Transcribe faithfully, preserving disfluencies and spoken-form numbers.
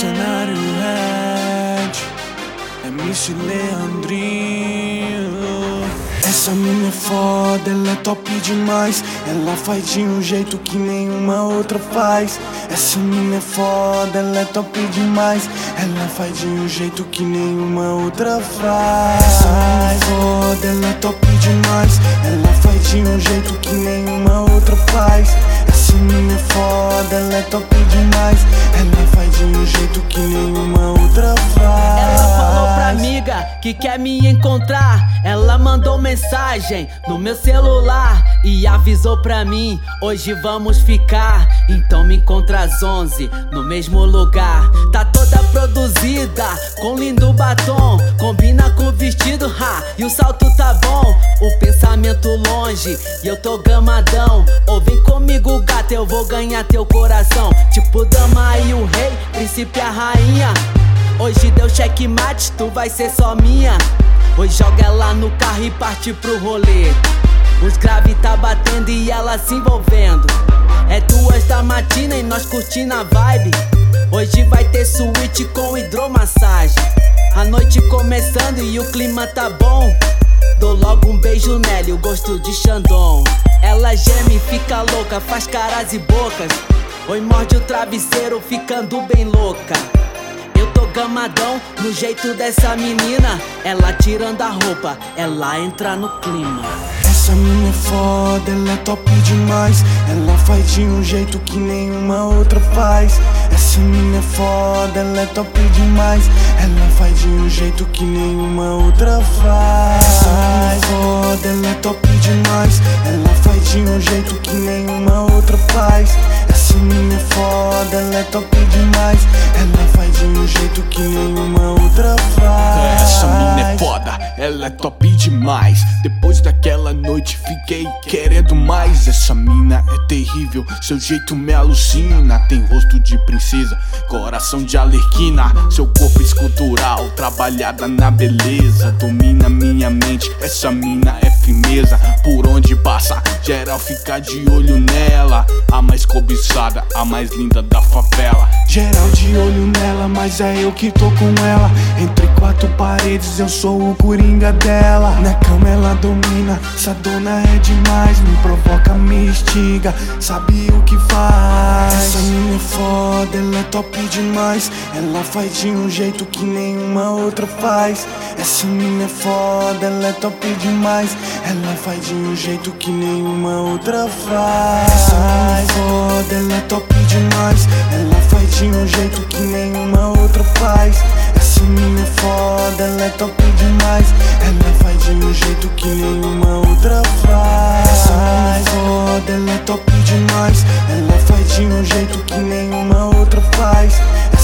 cenário Red, M C Leandrinho. Essa mina é foda, ela é top demais. Ela faz de um jeito que nenhuma outra faz. Essa mina é foda, ela é top demais. Ela faz de um jeito que nenhuma outra faz. Essa mina é foda, ela é top demais. Ela faz de um jeito que nenhuma outra faz. Essa mina é foda, ela é top demais. Ela faz de um jeito que nenhuma outra faz. Ela falou pra amiga que quer me encontrar. Ela mandou mensagem no meu celular e avisou pra mim: hoje vamos ficar. Então me encontra às onze no mesmo lugar. Tá toda produzida com lindo batom, combina com o vestido, ha, e o salto tá bom. O pensamento longe e eu tô gamadão. Ou vem comigo, gata, eu vou ganhar teu coração. Tipo dama e o rei, príncipe e a rainha. Hoje deu checkmate, tu vai ser só minha. Hoje joga ela no carro e parte pro rolê. Os grave tá batendo e ela se envolvendo. É duas da matina e nós curtindo a vibe. Hoje vai ter suíte com hidromassagem. A noite começando e o clima tá bom. Dou logo um beijo nela e o gosto de Xandão. Ela geme, fica louca, faz caras e bocas. Oi, morde o travesseiro ficando bem louca. Eu tô gamadão no jeito dessa menina. Ela tirando a roupa, ela entra no clima. Essa mina é foda, ela é top demais. Ela faz de um jeito que nenhuma outra faz. Essa mina é foda, ela é top demais. Ela faz de um jeito que nenhuma outra faz. Essa mina é foda, ela é top demais. Ela faz de um jeito que nenhuma outra faz. Essa mina é foda, ela é top demais. Ela faz de um jeito que nenhuma outra faz. Essa mina é foda, ela é top demais. Depois daquela noite fiquei querendo mais. Essa mina é terrível, seu jeito me alucina. Tem rosto de princesa, coração de alerquina. Seu corpo escultural, trabalhada na beleza. Domina minha mente, essa mina é firmeza. Por onde passa, geral fica de olho nela. A mais cobiçada, a mais linda da favela. Geral de olho nela, mas é eu que tô com ela. Entre quatro paredes eu sou o coringa dela. Na cama ela domina, essa dona é demais. Me provoca, me instiga, sabe o que faz. Essa mina é foda, ela é top demais. Ela faz de um jeito que nenhuma outra faz. Essa mina é foda, ela é top demais. Ela faz de um jeito que nenhuma outra faz. Essa mina é foda, ela é top demais. Ela faz de um jeito que nenhuma outra faz. Essa mina é foda, ela é top demais. Ela faz de um jeito que nenhuma outra faz. Essa mina é foda, ela é top demais. Ela faz de um jeito que nenhuma outra faz.